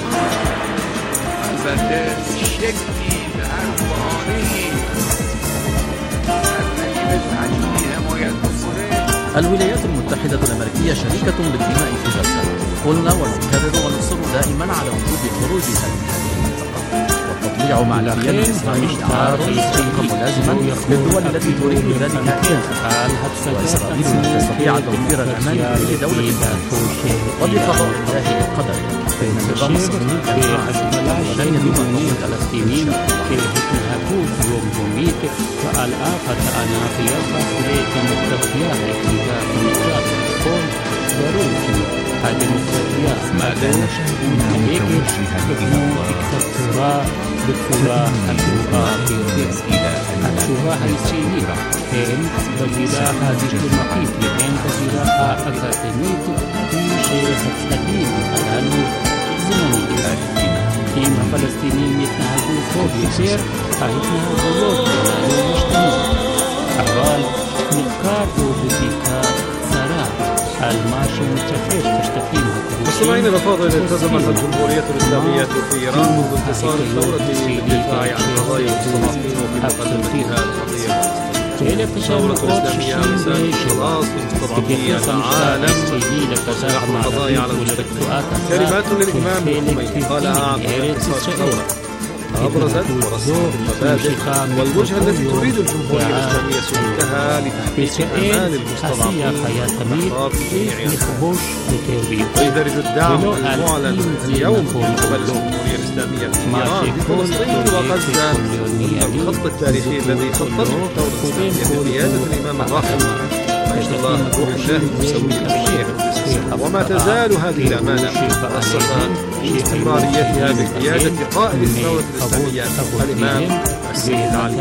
الولايات المتحدة الأمريكية شريكة بالدماء في غزة. قلنا ونكرر ونصر دائما على وجوب خروجها من هذه المنطقة، والتطبيع مع الكيان الإسرائيلي تعارض ملازما للدول التي تريد ذلك كافة، وإسرائيل لن تستطيع توفير الأمان لكل دولة وبقضاء الله وقدره، فإن النظام الصهيوني بين دول فلسطينيين הדמוקרטיה דיקטטורה בצורה הטובה ביותר. התשובה הישראלית הן בזירה הדיפלומטית והן בזירה האקדמית היא שהצדדים הללו זמניים. אם הפלסטינים יתנהגו טוב יותר, ההתנהגויות הללו משתנות. אבל מחקר ובדיקה קצרה על מה שמתרחש בשטחים הכבושים. مستمعينا الافاضل، التزمت الجمهورية الإسلامية في إيران منذ انتصار الثورة بالدفاع عن قضايا المستضعفين وفي مقدمتها القضية الثورة الإسلامية رسالة خلاص لمستضعفي العالم وإصلاح القضايا على المستكبرين. كلمات للإمام الخميني قالها عن انتصار الثورة أبرزت ورسمت المبادئ والوجهة التي تريد الجمهورية الإسلامية سلوكها لتحقيق أمان المستضعفين والإحرار في جميع أنحاء. ويدرج الدعم المعلن اليوم من قبل الجمهورية الإسلامية في إيران لفلسطين وغزة الخط التاريخي الذي خطته الثورة الإسلامية بقيادة الإمام الراحل عيد الله روح الله المسوي الأمير. وما تزال هذه الأمانة مؤسسة لاستمراريتها بقيادة قائد الثورة الإسلامية الإمام السيد علي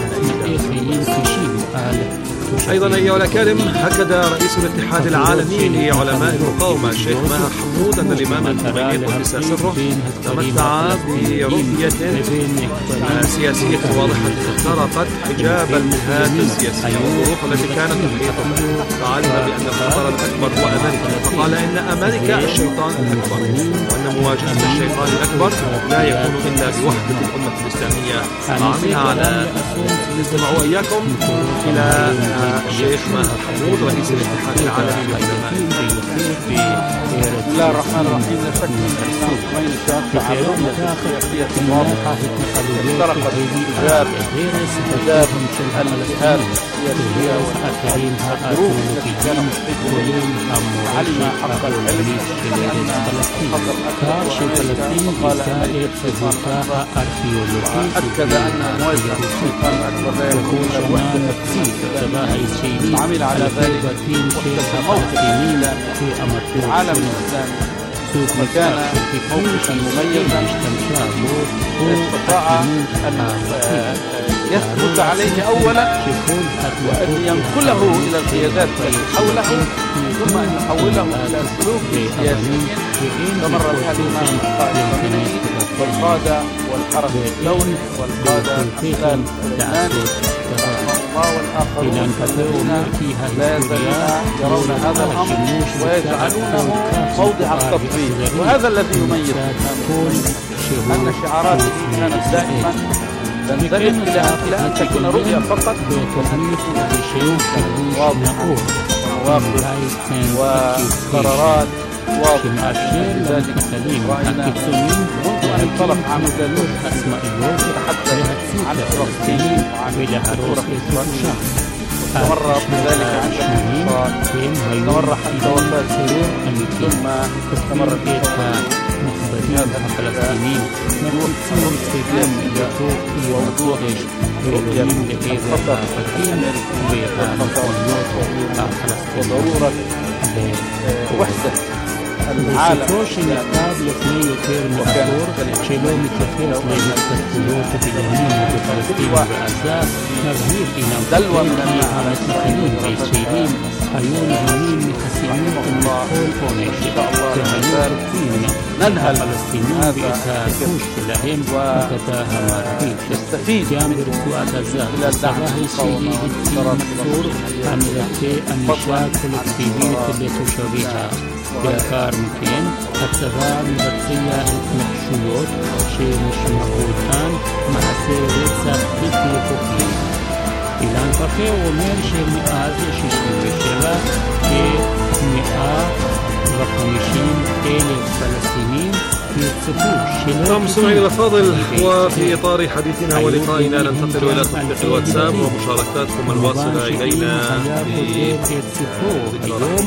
خامنئي. أيضا أيها الأكارم، أكد رئيس الاتحاد العالمي لعلماء المقاومة الشيخ ماهر حمود أن الإمام الخميني قدس سره تمتع برؤية سياسية واضحة اخترقت حجاب الجهات السياسية والظروف التي كانت تحيطه، فعلم بأن الخطر الأكبر هو أمريكا، فقال إن أمريكا الشيطان الأكبر، وأن مواجهة الشيطان الأكبر لا يكون إلا بوحدة الأمة الإسلامية. وعملها على نستمع وإياكم إلى الشيخ ماهر حمود رئيس الاتحاد العالمي للعلماء. بسم الله الرحمن الرحيم. لا شك ان الاسلام الخميني كان تعاملية سياسية واضحة اخترقت حجاب حجاب الجهات السياسية والظروف التي كان محيطه علم حق العلم بأن خطر أكبر قال أن الشيطان أكد أن مواجهة الشيطان الأكبر لا يكون إلا بوحدة التفسير. عمل على ذلك وكان موقفا في العالم الإسلامي وكان موقفا مميزا استطاع أن يثبت عليه أولا وأن ينقله إلى القيادات التي حوله ثم أن يحوله إلى سلوك سياسي استمر بها الإمام القائد الخميني والقادة والحرس الدولي والقادة الأحزاب اللبناني الله والآخرون الذين لا يزالون يرون هذا الأمر ويجعلونه موضع التطبيق. وهذا الذي يميز أن شعاراته كانت دائما تندرج إلى أن تكون رؤية فقط واضحة ومواقف وقرارات واضحة. لذلك رأينا منذ أن انطلق عمل الوجه حتى عن فلسطين وعن الثورة في إسرائيل، واستمر بذلك عند الانتصار، واستمر حتى وفاة ثم استمر في هذا الفلسطينيين ووضوح رؤية الخطر وضرورة وحدة בסופו של מכתב לפני יותר מעשור שלא מתייחס להתפתחויות בגרמנים ובפלסטין ובעזה, מבהיר אינם כי המתנחלים והישראלים היו נהנים מחסינות ומכל עונש, והיו רוצים הפלסטינים ואת הכוש שלהם בגדה המערבית. גם ברצועת עזה הצבא הישראלי הציב מחסור המבטא ענישה קולקטיבית לתושביה. לאחר מכן הצבא מבצע התנקשויות שמשמעותן מעשה רצח בלתי חוקי. אילן פרחה אומר שמאז שישים ושבע כ-מאה וחמישים אלף פלסטינים نعم مستمعينا الأفاضل، وفي إطار حديثنا ولقائنا ننتقل إلى تطبيق الواتساب ومشاركاتكم الواصلة إلينا في ذكرى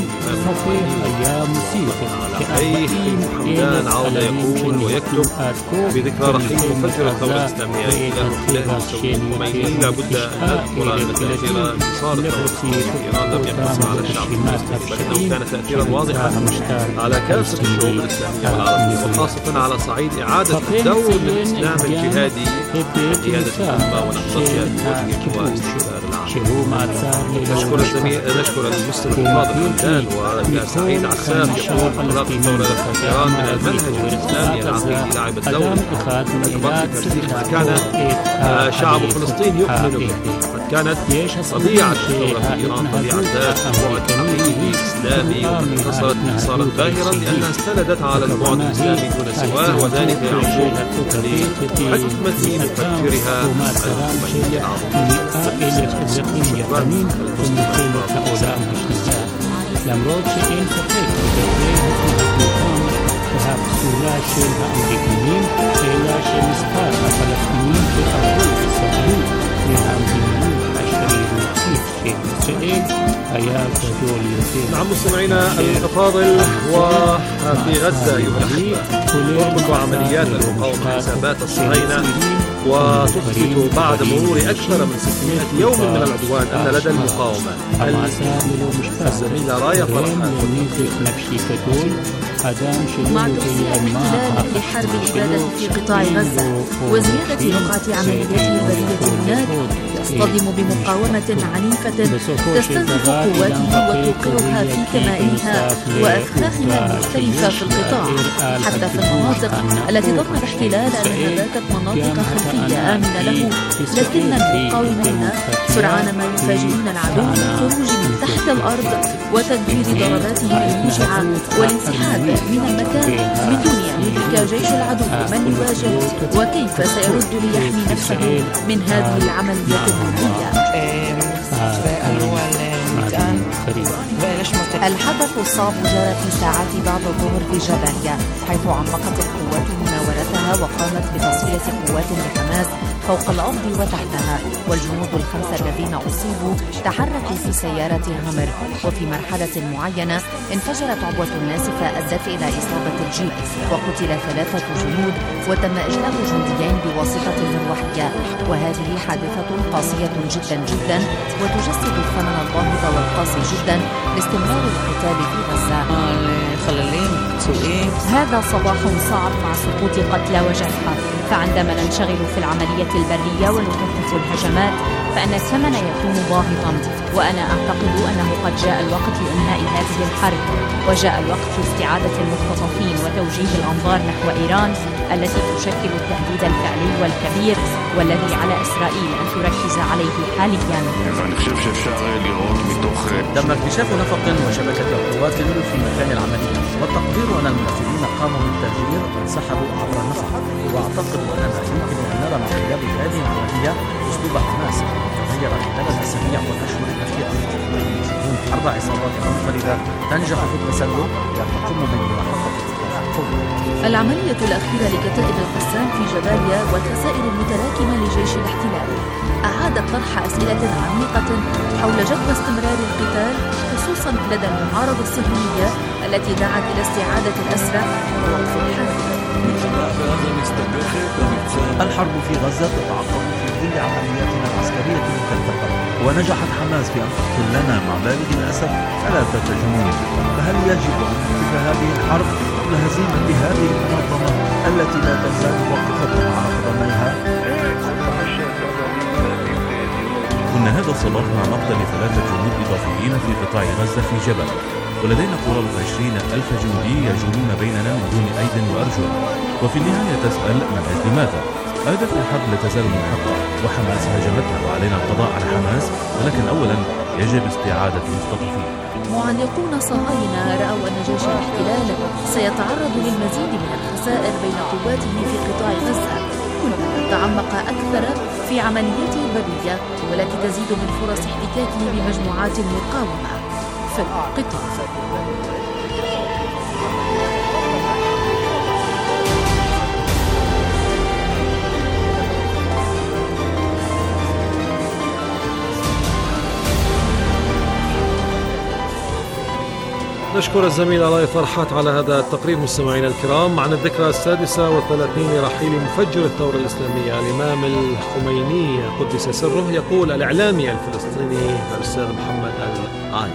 على حمدان عودة يقول ويكتب في ذكرى رحيل مفجر الثورة الإسلامية إلى الخلاف المسلمين الخميني لابد أن نذكر أن تأثير انتصار الثورة في إيران لم يقتصر على الشعب المسلم، بل إنه كان تأثيرا واضحا على كافة الشعوب الإسلامية والعربية، وخاصة على صعيد إعادة الدور للإسلام الجهادي بقيادة الأمة ونقضيها بوجه واستقرار العالم. نشكر الزميل نشكر المسلم الفاضل حمدان وسعيد عساف يقول قرارات الثورة في إيران من المنهج الإسلامي العقيدي لعب الدور أكبر في تاريخ ما كان شعب فلسطين يؤمن به. قد كانت طبيعة الثورة في إيران طبيعة ذات بعد عقيدي إسلامي وانتصرت انتصارا باهرا لأنها استندت على البعد الإسلامي دون سواه، وذلك يعود لحكمة مفكرها المؤمن العظيم. למרות שאין ספק לגבי התנהגותם והפסולה של האמריקנים, אלא שמספר הפלסטינים שעברו וסבלו מהמדיניות השרירותית של ישראל היה גדול יותר. نعم مستمعينا الأفاضل، وفي غزة أيها تربط عمليات المقاومة حسابات الصهاينة وتثبت بعد مرور أكثر من ستمائة يوم من العدوان أن لدى المقاومة الزميلة راية فرحان مع تحسين الاحتلال لحرب الإبادة في قطاع غزة وزيادة نقاط عملياته البرية هناك، يصطدم بمقاومة عنيفة تستنزف قواته وتوقعها في كمائنها وأفخاخها المختلفة في القطاع، حتى في المناطق التي ضمن الاحتلال أنها باتت مناطق خلفية آمنة له، لكن المقاومون سرعان ما يفاجئون العدو بالخروج من تحت الأرض وتدبير ضرباتهم الموجعة والانسحاب من المكان من دون أن يدرك جيش العدو من يواجه وكيف سيرد ليحمي نفسه من هذه العملية الدولية. الحدث الصعب جرى في ساعات بعد الظهر في جباليا، حيث عمقت القوات مناورتها وقامت بتصفية قوات لحماس فوق الأرض وتحتها، والجنود الخمسة الذين أصيبوا تحركوا في سيارة هامر، وفي مرحلة معينة انفجرت عبوة ناسفة أدت إلى إصابة الجيب وقتل ثلاثة جنود وتم إجلاء جنديين بواسطة المروحية، وهذه حادثة قاسية جدا جدا وتجسد الثمن الباهظ والقاسي جدا لاستمرار القتال في غزة. هذا صباح صعب مع سقوط قتلى وجرحى، فعندما ننشغل في العملية البرية ونكثف الهجمات فإن الثمن يكون باهظا، وأنا أعتقد أنه قد جاء الوقت لإنهاء هذه الحرب، وجاء الوقت لاستعادة المختطفين وتوجيه الأنظار نحو إيران التي تشكل التهديد الفعلي والكبير والذي على إسرائيل أن تركز عليه حاليا. تم اكتشاف نفق وشبكة قوات في مكان العملية، والتقدير أن المنفذين قاموا بالتفجير وانسحبوا عبر النفق، وأعتقد أننا يمكن أن نرى من خلال هذه العملية أسلوب حماس تغير خلال الأسابيع والأشهر الأخيرة. أربع عصابات منفردة تنجح في التسلل وتقوم بملاحقة العملية الأخيرة لكتائب القسام في جباليا والخسائر المتراكمة لجيش الاحتلال أعادت طرح أسئلة عميقة حول جدوى استمرار القتال، خصوصا لدى المعارضة الصهيونية التي دعت إلى استعادة الأسرى ووقف الحرب. الحرب في غزة تتعقب في ظل عملياتنا العسكرية المكثفة. ونجحت حماس في أن تقتل لنا مع بالغ الأسف ثلاثة جنود. فهل يجب أن نترك هذه الحرب قبل هزيمة هذه المنظمة التي لا تزال واقفة على قدميها؟ كنا هذا الصباح مع مقتل ثلاثة جنود إضافيين في قطاع غزة في جبل، ولدينا قرابة عشرين ألف جندي يجولون بيننا من دون أيد وأرجل. وفي النهاية تسأل من أجل ماذا؟ أهداف الحرب لا تزال محققة، وحماس هاجمتها وعلينا القضاء على حماس، ولكن أولا يجب استعادة المختطفين. معلقون صهاينة رأوا أن جيش الاحتلال سيتعرض للمزيد من الخسائر بين قواته في قطاع غزة، كلما تعمق أكثر في عملياته البرية، والتي تزيد من فرص احتكاكه بمجموعات المقاومة في القطاع. نشكر الزميل علاء فرحات على هذا التقرير. مستمعينا الكرام، عن الذكرى السادسة والثلاثين لرحيل مفجر الثورة الإسلامية الإمام الخميني قدس سره، يقول الإعلامي الفلسطيني الأستاذ محمد العاي.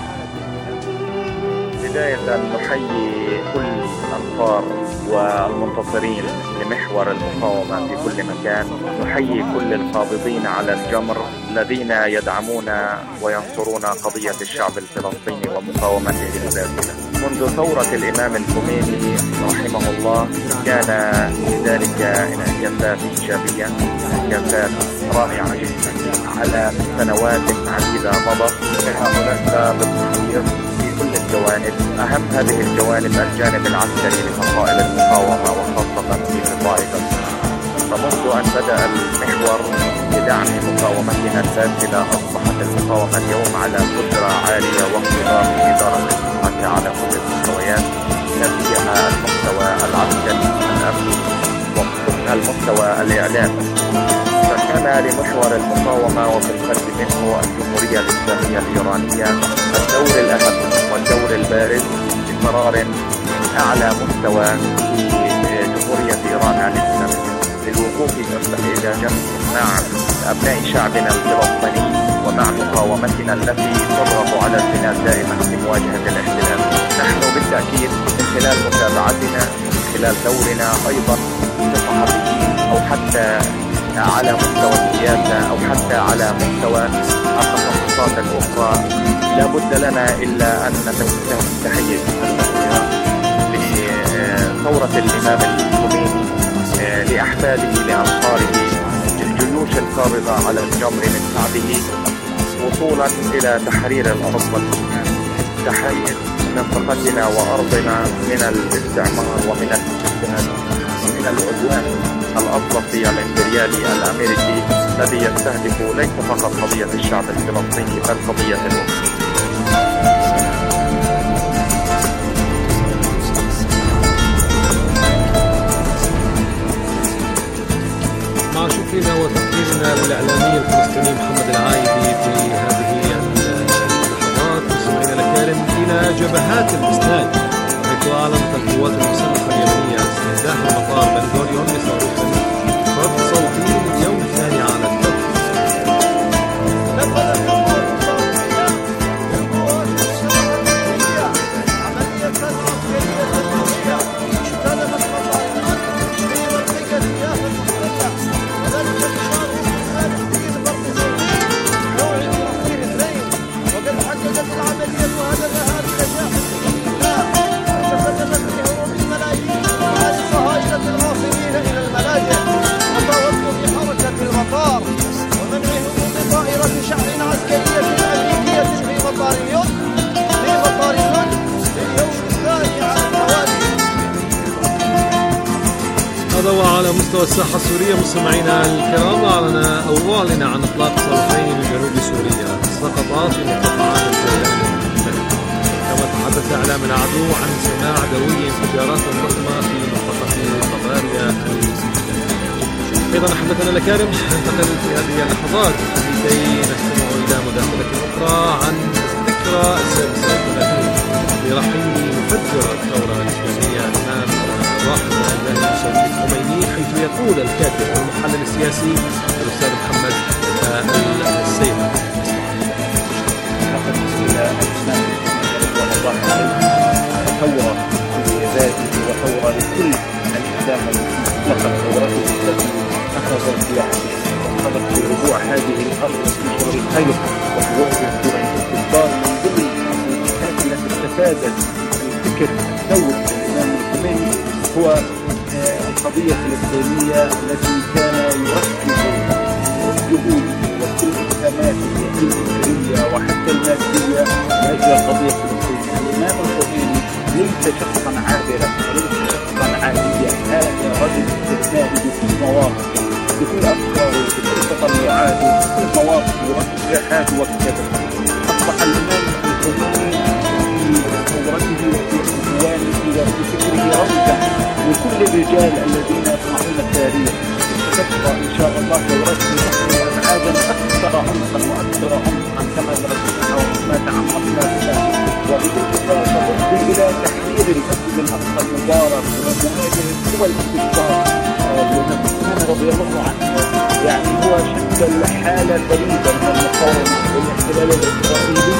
بداية نحيي كل الأنصار والمنتصرين لمحور المقاومة في كل مكان، نحيي كل القابضين على الجمر الذين يدعمون وينصرون قضية الشعب الفلسطيني ومقاومته الباسلة. منذ ثورة الإمام الخميني رحمه الله كان لذلك انعكاسات إيجابية، انعكاسات رائعة جدا على سنوات عديدة مضت. هناك بالتحقيق في كل الجوانب، أهم هذه الجوانب الجانب العسكري لفصائل المقاومة وخاصة في قطاع غزة. فمنذ أن بدأ المحور بدعم مقاومتنا الباسلة أصبحت المقاومة اليوم على قدرة عالية واقتدار في إدارة الحركة على كل المستويات، لا سيما المستوى العسكري الأمني والمستوى الإعلامي. فكان لمحور المقاومة وفي القلب منه الجمهورية الإسلامية الإيرانية الدور الأهم والدور البارز بقرار من أعلى مستوى في جمهورية إيران الإسلامية للوقوف إلى جنب مع أبناء شعبنا الفلسطيني ومع مقاومتنا التي تضغط على البناء دائما في مواجهة الاحتلال. نحن بالتأكيد من خلال متابعتنا، من خلال دورنا أيضا كصحفيين أو حتى على مستوى السياسة أو حتى على مستوى التخصصات الأخرى، لا بد لنا إلا أن نتوجه تحية لثورة الإمام الخميني، لأحفاده لأنصاره، الجيوش القابضة على الجمر من بعده، وصولا إلى تحرير الأرض والبلدان، تحرير منطقتنا وأرضنا من الاستعمار ومن الاستبداد ومن العدوان الأطلسي الإمبريالي الأمريكي الذي يستهدف ليس فقط قضية الشعب الفلسطيني بل قضية الأمة. مع شكرنا وتقديرنا للإعلامي الفلسطيني محمد العايدي في هذه اللحظات. مستمعينا الكرام، إلى جبهات الإسناد، حيث أعلنت القوات المسلحة اليمنية استهداف مطار بن غوريون بصاروخ رد صوتي اليوم الثاني على التوقيت. هذا وعلى مستوى الساحة السورية. مستمعينا الكرام، أعلن أو أعلن عن إطلاق صاروخين من جنوب سوريا سقطا في مقاطعات الجولان. كما تحدث إعلام العدو عن سماع دوي انفجارات ضخمة في منطقة طباريا. أيضا أحبتنا الأكارم، ننتقل في هذه اللحظات لكي نستمع إلى مداخلة أخرى عن الذكرى السادسة والثلاثين لرحيل مفجر الثورة الإسلامية الإمام الراحل الخميني، حيث يقول الكاتب والمحلل السياسي الأستاذ محمد السيد. بسم الله الرحمن الرحيم. ثورة في ذاته وثورة لكل الإسلام مطلقا، ثورته التي أخذت أخذت في ربوع هذه الأرض ونشر الخير وحوائج الاستقطاب من ضمن الحاجات التي استفادت الفكر الثوري للإمام الخميني هو القضية الفلسطينية التي كان يركز الجهود وكل الإسهامات الفكرية وحتى المادية لأجل القضية الفلسطينية. الإمام الخميني ليس شخصا عابرا وليس شخصا عاديا، هذا رجل استثنائي بكل مواقفه، بكل أفكاره، بكل تطلعاته، بكل مواقفه واتجاهاته وكذا. أصبح الإمام الخميني في ثورته وفي عنوانه وفي فكره رمزا لكل الرجال الذين يصنعون التاريخ. ستبقى إن شاء الله ثورته تحمل أبعادا أكثر عمقا وأكثر عمقا كما درسنا وما تعمقنا بها، وبالاتفاق تؤدي إلى تحرير المسجد الأقصى المبارك ومواجهة قوى الاستقطاب. الإمام رضي الله عنه يعني هو شكل حالة فريدة من المقاومة والاحتلال الإسرائيلي،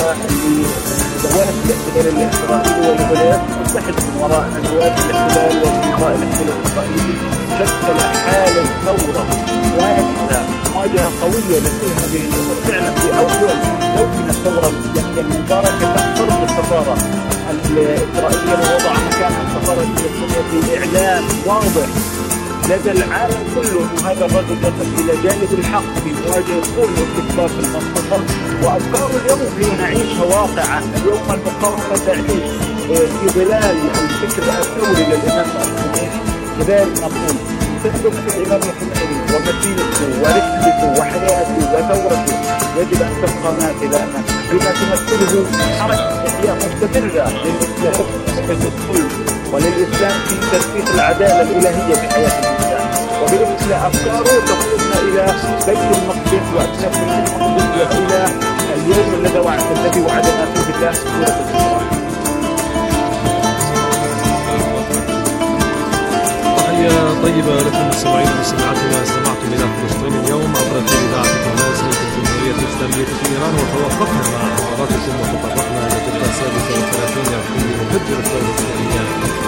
وأدوات الاحتلال الإسرائيلي والولايات المتحدة من وراء أدوات الاحتلال وانتقاء الاحتلال الإسرائيلي شكل حالة ثورة واحدة مواجهة قوية لكل هذه الأمور. فعلا في أول يوم من الثورة المباركة تحترم السفارة الإسرائيلية ووضع مكان السفارة الفلسطينية في إعلان واضح لدى العالم كله أن هذا الرجل يصل إلى جانب الحق في مواجهة كل الاستقطاب في المنطقة. وأفكار اليوم هي نعيشها واقعا. اليوم المقاومة تعيش في ظلال الفكر الثوري للإمام الخميني. لذلك نقول تثبت الإمام الخميني ومسيرته ورحلته وحياته وثورته يجب أن تبقى ماثلة بما تمثله حركة إحياء مستمرة للإسلام الكل وللإسلام في تثبيت العدالة الإلهية في حياة الإنسان. وبالتالي أفكاره تقودنا إلى بيت المقدس وأسلام المقدس وإلى اليوم الذي وعد الذي وعدنا فيه الله سورة الإسراء. تحية طيبة لكم السماعين وسماعتنا. استمعتم إلى فلسطين اليوم عبر إذاعة قناة الجمهورية الإسلامية في إيران، وتوقفنا مع حضراتكم وتطرقنا إلى تلك السادسة والثلاثين في مفجر الثورة الإسلامية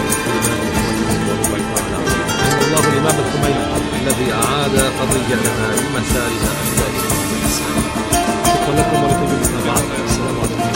الله الإمام الخميني الذي أعاد قضيتنا بمسارها الثانية. شكرا لكم ولطيب المتابعة. السلام عليكم.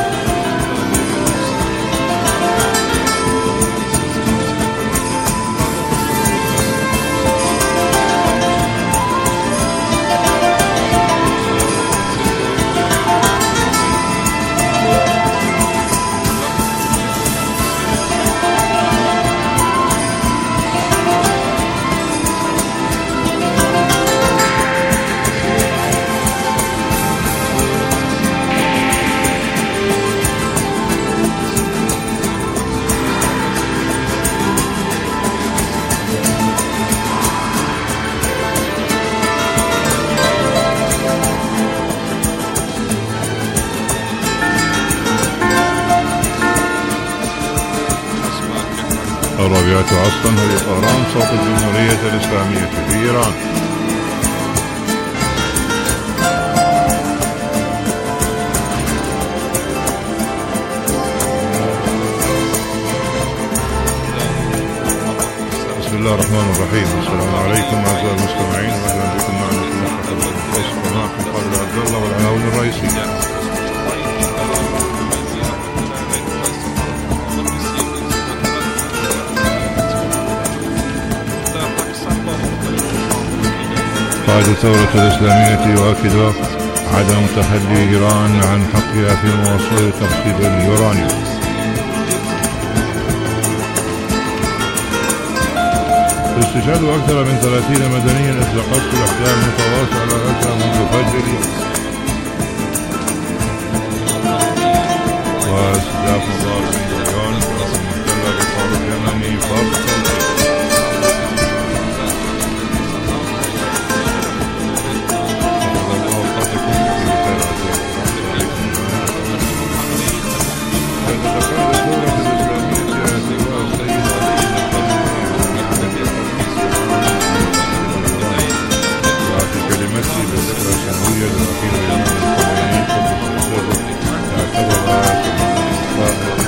الرابعة عصرا هذه طهران صوت الجمهورية الإسلامية في إيران. بسم الله الرحمن الرحيم. السلام عليكم أعزائي المستمعين وأهلا بكم معنا في مشرق القدس. ومعكم خالد عبد الله والعناوين الرئيسية. قائد الثورة الإسلامية يؤكد عدم تخلي إيران عن حقها في مواصلة تخصيب اليورانيوم. استشهاد أكثر من ثلاثين مدنيا إثر قصف الأحداث المتواصلة على غزة منذ فجر اليوم. واستهداف مطار بن غوريون في الأرض المحتلة بالطار اليمني فرق